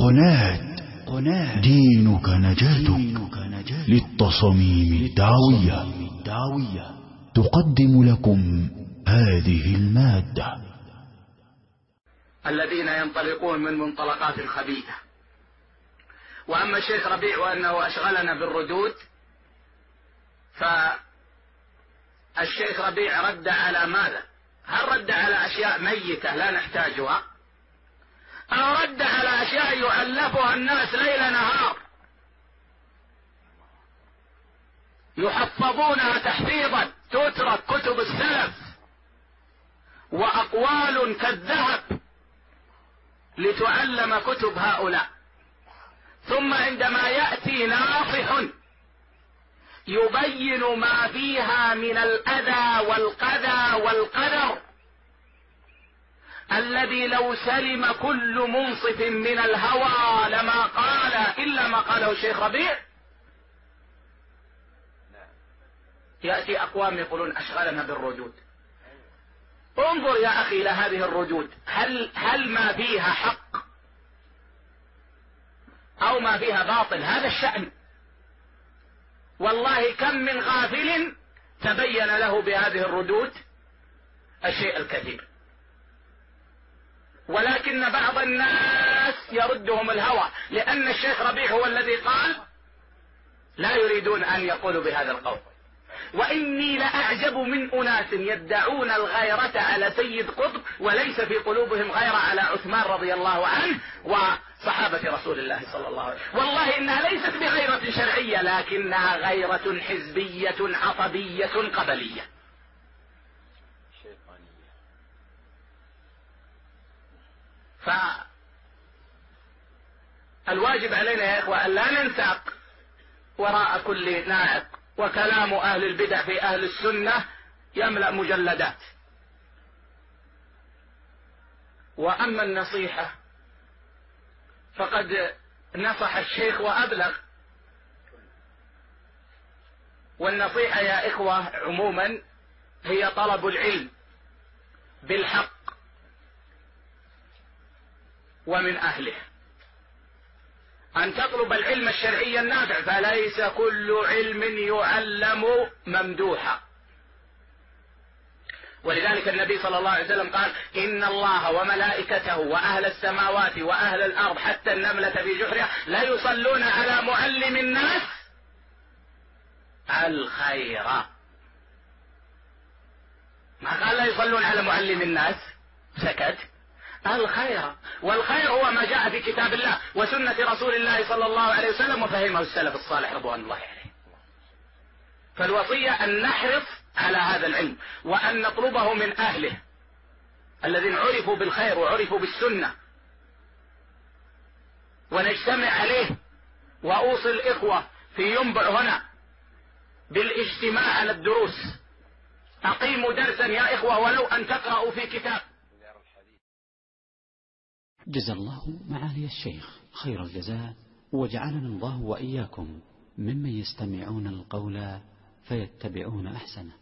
قناة دينك نجاتك للتصاميم الدعوية تقدم لكم هذه المادة. الذين ينطلقون من منطلقات خبيثة. وأما الشيخ ربيع وأنه أشغلنا بالردود، فالشيخ ربيع رد على ماذا؟ هل رد على أشياء ميتة لا نحتاجها، أو رد على أشياء يؤلفها الناس ليل نهار يحفظونها تحفيظا، تترك كتب السلف وأقوال كالذهب لتعلم كتب هؤلاء، ثم عندما يأتي ناصح يبين ما فيها من الأذى والقذى والقدر الذي لو سلم كل منصف من الهوى لما قال إلا ما قاله الشيخ ربيع، يأتي أقوام يقولون أشغلنا بالردود. انظر يا أخي إلى هذه الردود، هل ما فيها حق أو ما فيها باطل؟ هذا الشأن. والله كم من غافل تبين له بهذه الردود الشيء الكثير، ولكن بعض الناس يردهم الهوى، لأن الشيخ ربيع هو الذي قال، لا يريدون أن يقولوا بهذا القول. وإني لأعجب من أناس يدعون الغيرة على سيد قطب وليس في قلوبهم غيرة على عثمان رضي الله عنه وصحابة رسول الله صلى الله عليه وسلم. والله إنها ليست بغيرة شرعية، لكنها غيرة حزبية عصبية قبلية. فالواجب علينا يا إخوة أن لا ننساق وراء كل نائق، وكلام أهل البدع في أهل السنة يملأ مجلدات. وأما النصيحة فقد نصح الشيخ وأبلغ. والنصيحة يا إخوة عموما هي طلب العلم بالحق ومن أهله، أن تطلب العلم الشرعي النافع، فليس كل علم يعلم ممدوحا. ولذلك النبي صلى الله عليه وسلم قال: إن الله وملائكته وأهل السماوات وأهل الأرض حتى النملة في جحرها لا يصلون على معلم الناس الخير. ما قال لا يصلون على معلم الناس، سكت. الخير، والخير هو ما جاء في كتاب الله وسنة رسول الله صلى الله عليه وسلم وفهمه السلف الصالح رضوان الله عليه. فالوصية أن نحرص على هذا العلم، وأن نطلبه من أهله الذين عرفوا بالخير وعرفوا بالسنة، ونجتمع عليه. وأوصي الإخوة في ينبع هنا بالاجتماع على الدروس. أقيموا درسا يا إخوة ولو أن تقرأوا في كتاب. جزا الله معالي الشيخ خير الجزاء، وجعلنا الله وإياكم ممن يستمعون القول فيتبعون أحسنه.